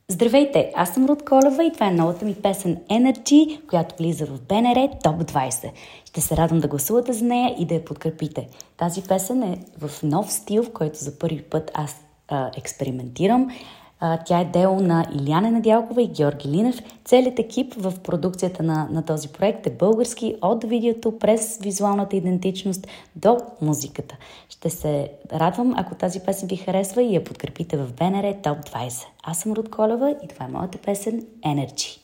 Здравейте, аз съм Руд Колева и това е новата ми песен Energy, която влиза в БНР Топ 20. Ще се радвам да гласувате за нея и да я подкрепите. Тази песен е в нов стил, в който за първи път аз експериментирам. Тя е дело на Илияна Недялкова и Георги Линев. Целият екип в продукцията на този проект е български, от видеото през визуалната идентичност до музиката. Ще се радвам, ако тази песен ви харесва и я подкрепите в БНР Топ 20. Аз съм Руд Колева и това е моята песен Energy.